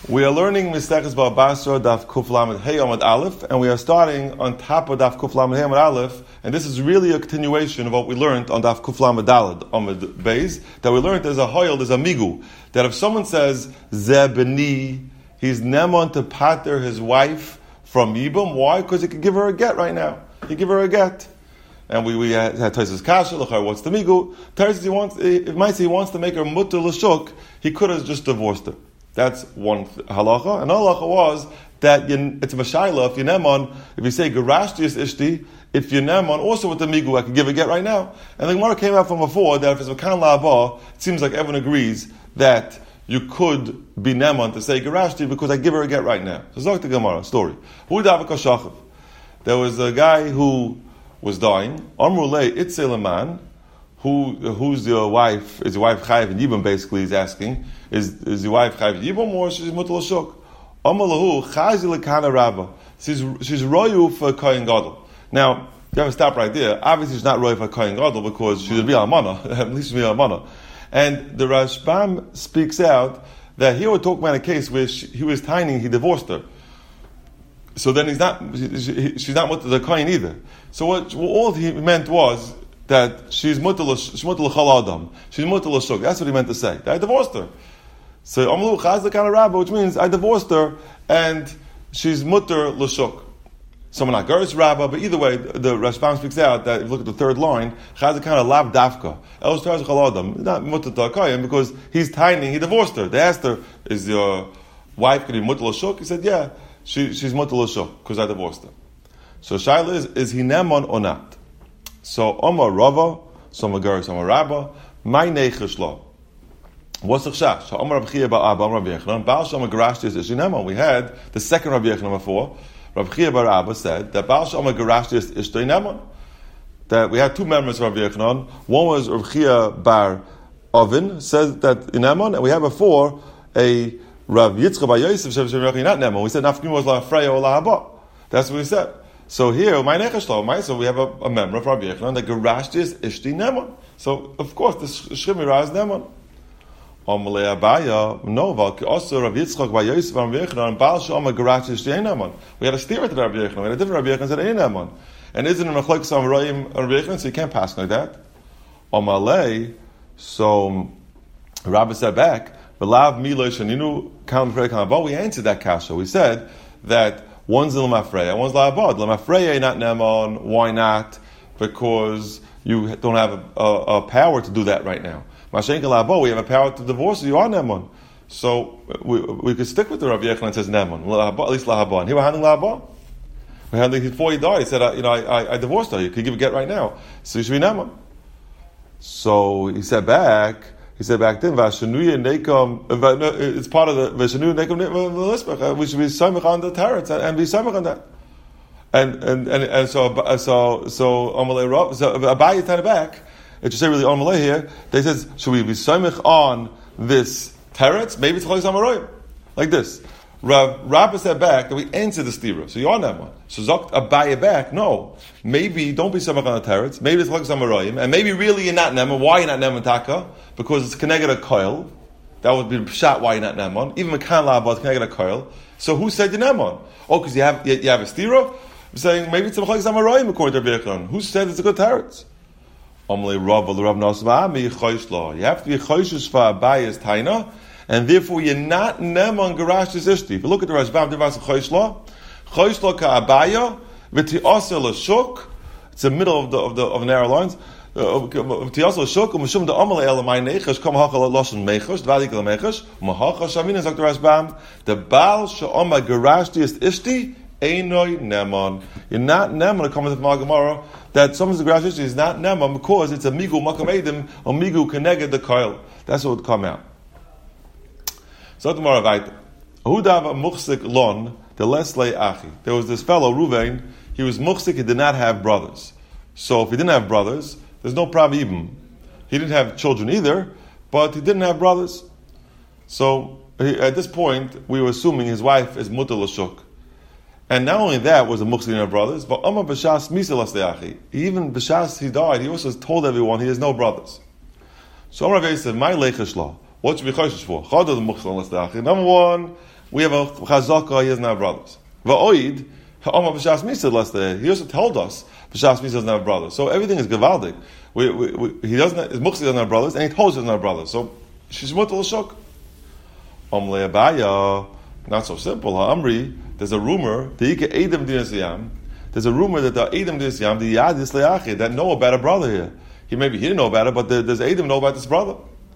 We are learning Misteches Bava Basra Daf Kuf Lamed Hey Amud Aleph, and we are starting on top of Daf Kuf Lamed Hey Amud Aleph, and this is really a continuation of what we learned on Daf Kuf Lamed Daled Amud Beis, that we learned there's a hoyel, there's a migu, that if someone says Ze Beni, he's nemon to pater his wife from Yibum. Why? Because he could give her a get right now. He give her a get. And we had Taisus Kasha, what's the migu? Taisus, he wants to make her mutter l'shuk, he could have just divorced her. That's one halacha. And halacha was that it's a mashayla, if you say garashtius ishti, if you nemon, also with the migu, I can give a get right now. And the Gemara came out from before that if it's a kan la'aba, it seems like everyone agrees that you could be nemon to say garashti because I give her a get right now. So Zok the Gemara story. There was a guy who was dying. Amrulei Itzel man, who's your wife? Is your wife Chayiv and Yibam? Basically, he's asking, is your wife Chayiv and Yibam or she's mutal l'shuk? Amalahu Chazi lekana Rabba. She's royu for Kohen Gadol. Now you have to stop right there. Obviously, she's not royu for Kohen Gadol because she's a real almana. At least she's a real almana. And the Rashbam speaks out that here we're talking about a case where he was tiny, he divorced her. So then she's not mutter the kohen either. So what all he meant was that she's mutter l'chol adam. She's mutter l'shuk. That's what he meant to say. That I divorced her. So amlu chaz l'kana rabba, which means I divorced her and she's mutter l'shuk. Someone not gerus rabba, but either way, the Rashbam speaks out that if you look at the third line, chaz l'kana lav dafka. El shtar l'chol adam. Not mutter the kohen because he's tiny. He divorced her. They asked her, "Is your wife going to be mutter l'shuk?" He said, "Yeah." She's mutter l'shuk because I divorced her. So shaila is he nemon or not? So Omar Rava, so Omar Gerus, Omar Rabba, my neichesh lo. What's the chash? So Omar Rabbi Chia Bar Abba, Rabbi Yechanan, Baal Shama Garashti is nemon. We had the second Rabbi Yechanan before. Rabbi Chia Bar Abba said that Baal Shama Garashti is nemon. That we had two members of Rabbi Yechanan. One was Rabbi Chia Bar Ovin says that nemon, and we had before a Rav Yitzchak Bar Yosef Shem not Nemon. We said Nafkim was La Freya or La Haba. That's what we said. So here, my Nechashlo, so we have a member of Rabbi Yechanan that Garashti is Ishti Nemon. So of course the Shemira is Nemon. Amalei Abaya Nova also Rav Yitzchak Bar Yosef Rabbi Yechanan Baal Shama Garashti Ishti Nemon. We had a steer to Rabbi Yechanan. We had a different Rabbi Yechanan said Nemon. And isn't it Machlok Samaroyim Rabbi Yechanan? So you can't pass like that. Amalei. So Rabbi said back. We answered that kasha. We said that one's l'mafreya, one's la'abad. L'mafreya not nemon. Why not? Because you don't have a power to do that right now. Mashenka la'abad, we have a power to divorce. You are nemon. So we could stick with the Rabbi Yechanan says nemon. At least la'abad. Here we're handling la'abad. We're handling before he died. He said, I divorced her. You could give a get right now. So you should be nemon. So he said back then, Vashanuya Nekom, it's part of the Vashanuya Nekom, we should be Samech on the Teretz and be Samech on that. And so Amalei Rav, so Abaye turn it back, it should say really Amalei here, they says, should we be Samech on this Teretz? Maybe it's Chol Samaroyim. Like this. Rabbi said back that we answer the stira. So you are Nemon. So Zokt Abaye back, no. Maybe don't be Samach on the Teretz. Maybe it's Chol Samaroyim. And maybe really you're not Nemon. Why you're not Nemon Taka? Because it's connected a coil. That would be shot why you're not Nemon. Even Mekan La'abah is connected a coil. So who said you're Nemon? Oh, because you have a stira? I'm saying maybe it's a Chol Samaroyim according to Rabbi Yechanan. Who said it's a good Teretz? Amalei Rav Nasva'ami Choshla. You have to be Choshish for Abaye's Taina. And therefore, you're not nemon garashtis ishti. If you look at the Rashbam, Devas Choshla ka'abaya v'ti'asa l'shuk. It's the middle of the narrow lines. V'ti'asa l'shuk u'mishum da'amal e'elamay nechash kam hachal l'loshen mechash dvadik l'mechash u'mahacha shamina zok the Rashbam the Baal she'oma garashtis ishti einoi nemon. You're not nemon. It comes from the Gemara that someone's garashtis ishti is not nemon because it's a migu makam edim or migu keneged the koil. That's what would come out. So tomorrow, Hudav muchsik lon the leslei achi. There was this fellow Ruvain. He was muchsik. He did not have brothers. So if he didn't have brothers, there's no problem. He didn't have children either, but he didn't have brothers. So at this point, we were assuming his wife is mutar l'shuk. And not only that was a muchsik in have brothers, but Amar b'shas misa leslei achi. Even b'shas he died, he also told everyone he has no brothers. So Amar Rav said, "My lechesh law." What should be choshesh for? Number one, we have a chazaka, he doesn't have brothers. Va'oid, ha'oma b'shas misa last day. He also told us b'shas misa doesn't have brothers. So everything is gevaldik. He doesn't, his muksi doesn't have brothers, and he told us he doesn't have brothers. So she's mutal shok. Omle abaya, not so simple. Ha'amri, there's a rumor that Edom dinas yam. There's a rumor that the Edom dinas yam, the yadis le'achi, that know about a brother here. He didn't know about it, but there's Edom know about this brother.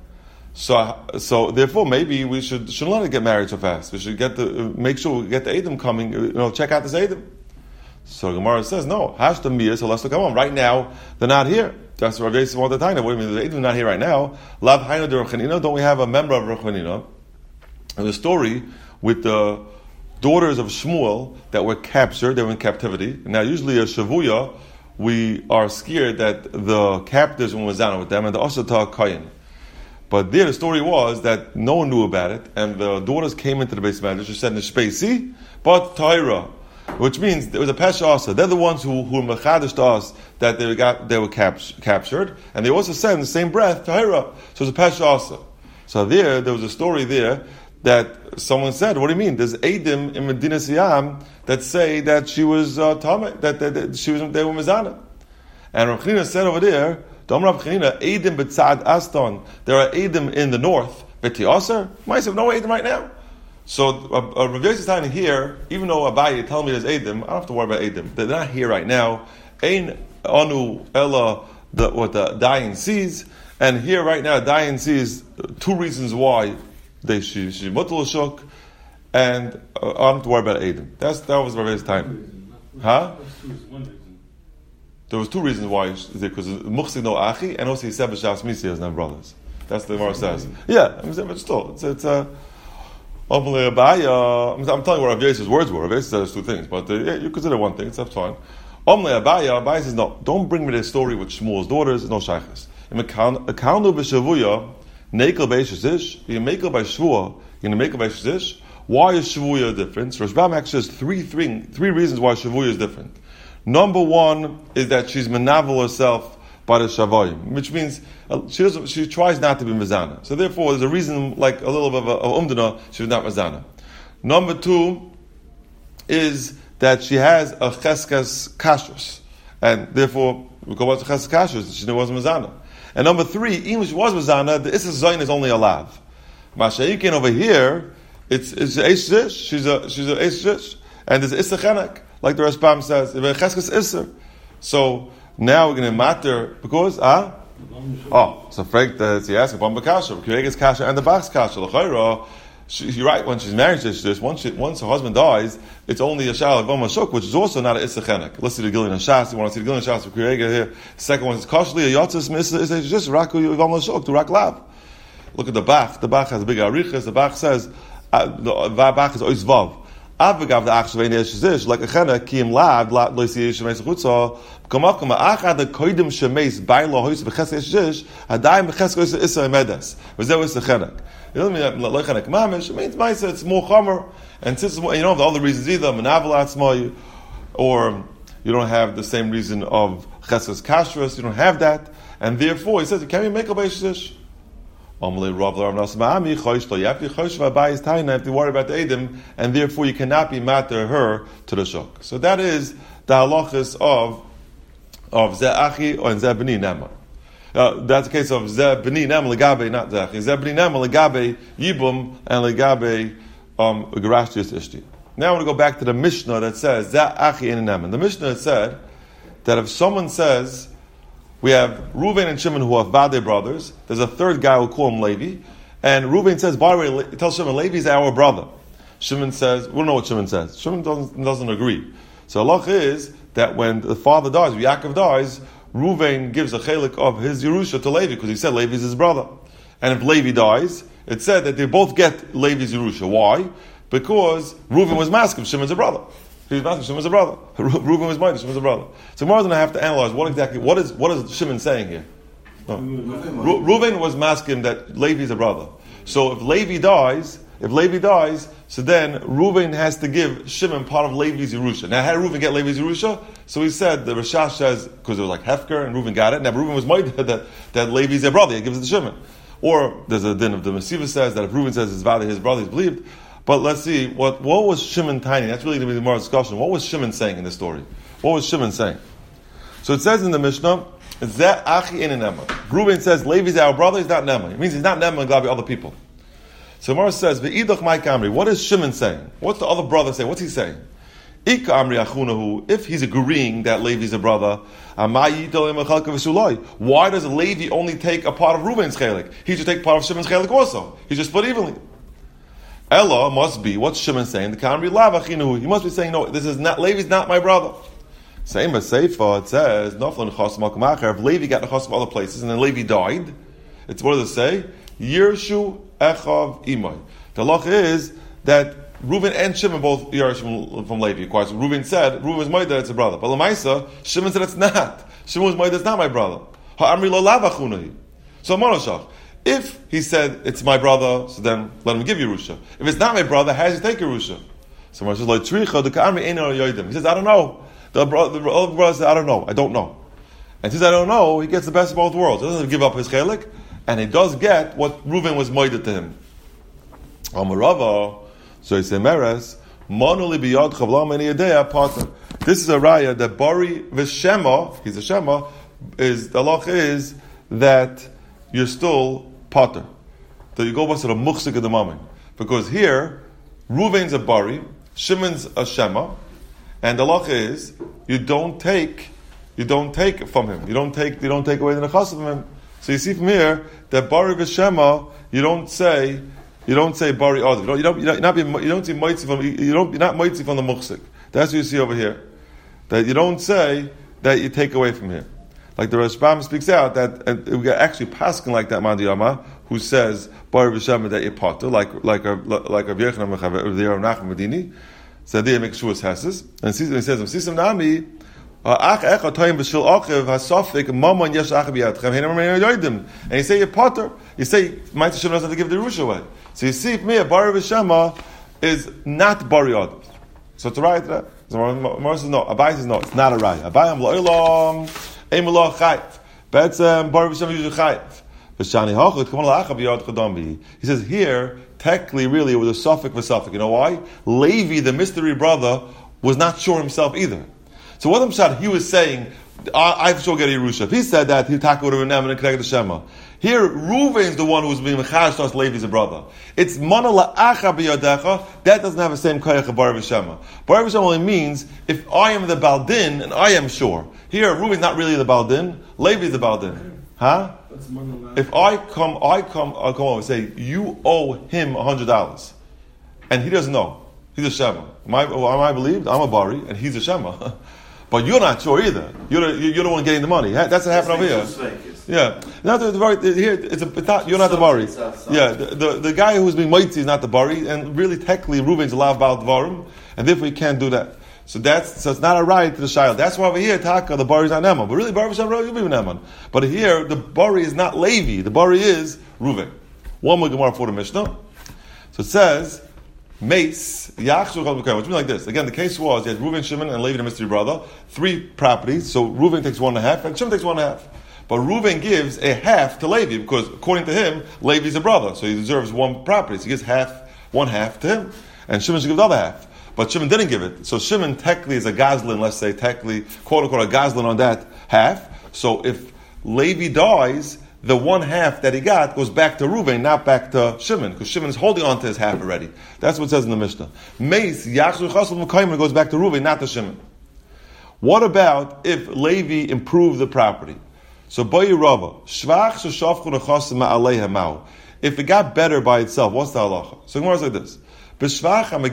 So therefore, maybe we shouldn't let her get married so fast. We should make sure we get the Edom coming. Check out this Edom. So Gemara says no. Hashtam miyah, so let's come on. Right now, they're not here. That's what Rav Yosef wanted to tell you. What do you mean? The Edom not here right now? Lav hayno de Rav Chanina. Don't we have a member of Rav Chanina? And the story with the daughters of Shmuel that were captured, they were in captivity. Now, usually a shavuya, we are scared that the captives were mizana with them, and the osata kayin. But there, the story was that no one knew about it, and the daughters came into the base medrash and said, "Nishpeisi, but Torah," which means there was a pesha asa. They're the ones who mechadish to us that they were captured, and they also said in the same breath, "Torah." So it's a pesha asa. So there was a story there that someone said, "What do you mean? There's Edom in Medina Siyam that say that she was Tameh, that she was they were Mizana." And Rav Chanina said over there, "Dom Rav Chanina, Edom b'tzad Aston. There are Edom in the north. V'tiaser, might have no Edom right now." So Rav Yosef is telling here, even though Abaye tell me there's Edom, I don't have to worry about Edom. They're not here right now. Ein anu ella what the dying sees, and here right now, dying sees two reasons why. She's mutal shuk, and I don't have to worry about Edom. That was Rav Yosef's time. Huh? There was two reasons why, because muchsi no achi, and also he said b'shas misi has no brothers. That's the Gemara says. Yeah, but still, it's I'm telling you what Rav Yosef's words were. Rav Yosef says two things, but you consider one thing. That's fine. Abaya says no. Don't bring me the story with Shmuel's daughters. No shaychus. Akanu b'shavuya. Nekel b'eshish, you mekel by shvua, you mekel by shish. Why is shavuya different? So Rashbam actually says three reasons why shavuya is different. Number one is that she's menavel herself by the shavayim, which means she tries not to be mezana. So therefore, there's a reason, like a little bit of umdana, she's not mezana. Number two is that she has a cheskas kashrus, and therefore we go back to cheskas kashrus. She wasn't mezana. And number three, even if she was Mazana, the Issa Zayin is only a lav. Mashayikin over here, it's Eish. She's a Eish. And there's Issa Chenek, like the Rashbam says. So now we're going to matter, because, so Frank, he asked about Bakasha, Kurega's Kasha, and the Bach's Kasha. You're right, when she's married to once her husband dies, it's only a shal of Shuk, which is also not an Issa Chenek. Let's see the Gillian and Shas. You want to see the Gillian and Shas for Kurega here. The second one is Kashli, a Yotzis, is just Raku Yivam Shuk, to Raklav. Look at the Bach. The Bach has a big Arichas. The Bach says, the Bach is Ois Vav. Avagav the Achshvein Yeshizish, like a Chenek, Kim Lav, Loisi Yeshimeis Chutza, Kamakama, Achad the Koidim Shemeis, Bailo Hois Beches Yeshizish, Hadayim Beches Kois Issa Medes. Was there was the Chenek? It doesn't mean that Lechanek Mamish. It means Maisa, it's more Chomer. And since you don't have the other reasons either, Menavalat or you don't have the same reason of Cheskas Kashrus, you don't have that. And therefore, he says, can we make a Beishish? You have to worry about the Edom, and therefore you cannot be matter her to the Shuk. So that is the halachas of Ze'achi or Ze'bni Nema. That's the case of Ze'bni Nema legabe, not Ze'achi. Ze'bni Nema legabe Yibum and legabe Garashtius Ishti. Now I want to go back to the Mishnah that says Ze'achi in Nema. The Mishnah said that if someone says, we have Reuven and Shimon who are Vade brothers. There's a third guy who call him Levi. And Reuven says, by the way, tell Shimon, Levi is our brother. Shimon says, we don't know what Shimon says. Shimon doesn't agree. So Allah is that when the father dies, when Yaakov dies, Reuven gives a chelik of his Yerusha to Levi because he said Levi is his brother. And if Levi dies, it said that they both get Levi's Yerusha. Why? Because Reuven was masking Shimon's a brother. He was masking Shimon's a brother. Reuven was mine, Shimon's a brother. So more than I have to analyze what is Shimon saying here? No. Reuven was masking that Levi is a brother. So if Levi dies, so then Reuven has to give Shimon part of Levi's Yerusha. Now, how did Reuven get Levi's Yerusha? So he said, the Rashash says, because it was like Hefker, and Reuven got it. Now, Reuven was made that Levi's their brother. He gives it to Shimon. Or there's a din of the Mesiva says that if Reuven says his brother is believed. But let's see, what was Shimon tiny? That's really going to be the more discussion. What was Shimon saying in this story? What was Shimon saying? So it says in the Mishnah, Zeh achi in Nema. Reuben says, Levi's our brother, he's not Nema. It means he's not Nema and Gabi other people. So Gemara says, Ve'idach mai kamri. What is Shimon saying? What's the other brother saying? What's he saying? Ika amri achunahu. If he's agreeing that Levi's a brother, why does Levi only take a part of Reuben's chelik? He should take part of Shimon's chelik also. He should split evenly. Ella must be, what's Shimon saying? The kamri lav achinuhu. He must be saying, no, this is not, Levi's not my brother. Same as Seifa, it says, Noflan Chosam al Kamacher. If Levi got the Chosam other places and then Levi died, it's what does it say? Yershu Echav Imoy. The halach is that Reuben and Shimon both Yerush from Levi. Of course, Reuben said, Reuben was Moed that it's a brother. But Lamaisa, Shimon said it's not. Shimon was Moed that's not my brother. Ha'amri lo lavachunai. So Monoshach, if he said it's my brother, so then let him give Yerusha. If it's not my brother, how does he take Yerusha? So Monoshach says, Lo Tricha, the Ka'amri Eino Yoidim. He says, I don't know. The other brother said, I don't know. I don't know. And since I don't know, he gets the best of both worlds. He doesn't give up his chelik, and he does get what Reuven was moided to him. Amarava, so he said, Meres, Monuli biyad chavlam eni yedea pater. This is a raya that Bari v'shema, he's a shema, is, the halach is that you're still pater. That you go back to the muchsik of the moment. Because here, Reuven's a Bari, Shimon's a shema, and the halacha is you don't take from him. You don't take away the nechas from him. So you see from here that Bari v'shema, you don't say Bari Adav. You're not moitzi from the muchsik. That's what you see over here. That you don't say that you take away from him. Like the Rashbam speaks out that, and we got actually paskin like that Mandiyama who says Bari v'shema that you potter like a Yechon Mechaver the Rav Nachman Medini. So there makes sure hesses, and he says, "Sisam nami, ach echa toyim b'shil achiv hasofik mamon yesh achiv yadchem henem yoidim." And you say you're potter. You say Ma'aser Shimon doesn't have to give the Yerusha away. So you see, for me, a Bari v'shema is not Bari Adav. So it's a right. Mar says no. Abai says no. It's not a right. Abai am lo'ilam eimullah chayv. Betzem Bari v'shema usually chayv. V'shani hachot kamal la'achav yad chadambi. He says here. Technically, really, it was a suffix for suffix. You know why? Levi, the mystery brother, was not sure himself either. So what he was saying, I for sure get a Yerusha. If he said that, he'd talk with Renem and connect the Shema. Here, Reuven's the one who's being mechash to us, Levi's a brother. It's mana la'acha b'yadecha, that doesn't have the same koyach of Bar v'shema. Bar v'shema only means, if I am the Baldin, and I am sure. Here, Reuven's not really the Baldin, Levi's the Baldin. Huh? If I come over and say, you owe him $100, and he doesn't know, he's a Shema. Am I believed? I'm a Bari, and he's a Shema. But you're not sure either. You're the one getting the money. That's what happened over here. Yeah. You're not the Bari. Yeah. The guy who's being mighty is not the Bari, and really technically Reuven's allowed Baal Dvarim, and therefore he can't do that. So it's not a right to the Shail. That's why over here, Taka, the Bari is not Neman. But really, Bari is not Neman. But here, the Bari is not Levi. The Bari is Reuven. One more Gemara for the Mishnah. So it says, Mace, Yachshu, which means like this. Again, the case was, you had Reuven, Shimon, and Levi, the mystery brother. 3 properties. So Reuven takes 1.5, and Shimon takes 1.5. But Reuven gives a half to Levi, because according to him, Levi is a brother. So he deserves 1 property. So he gives 1/2 to him. And Shimon should give the other half. But Shimon didn't give it. So Shimon technically is a Gazlan, let's say, technically, quote unquote, a Gazlan on that half. So if Levi dies, the 1/2 that he got goes back to Reuven, not back to Shimon, because Shimon is holding on to his half already. That's what it says in the Mishnah. Meis, Yachshu Chasl Mekayim goes back to Reuven, not to Shimon. What about if Levi improved the property? So Boyi Rava, Shvach Shashafchu Nechasim Ma'alei Mau. If it got better by itself, what's the halacha? So Gemara is like this. Which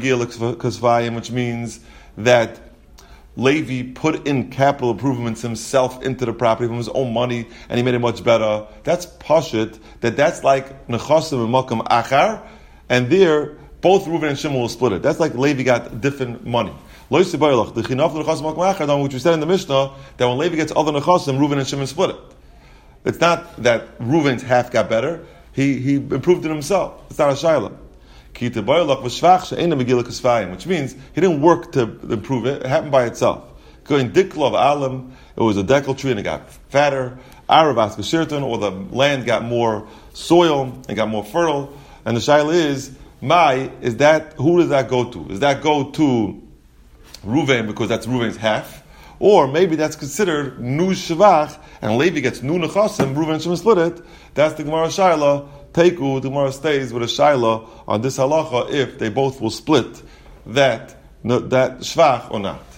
means that Levi put in capital improvements himself into the property from his own money, and he made it much better. That's pashut. That's like nechasim and makam achar, and there both Reuven and Shimon will split it. That's like Levi got different money. Which we said in the Mishnah that when Levi gets other nechasim, Reuven and Shimon split it. It's not that Reuven's half got better; he improved it himself. It's not a shayla. Which means he didn't work to improve it. It happened by itself. Going Diklov Alam, it was a dekel tree and it got fatter. Aravas B'Shirton, or the land got more soil and got more fertile. And the shaila is, Mai, is that, who does that go to? Does that go to Ruvain because that's Ruvain's half? Or maybe that's considered Nu Shevach, and Levi gets Nu Nechasim, Ruvain should split it. That's the Gemara Shaila. Teiku, the Gemara stays with a Shaila on this halacha if they both will split that Shvach or not.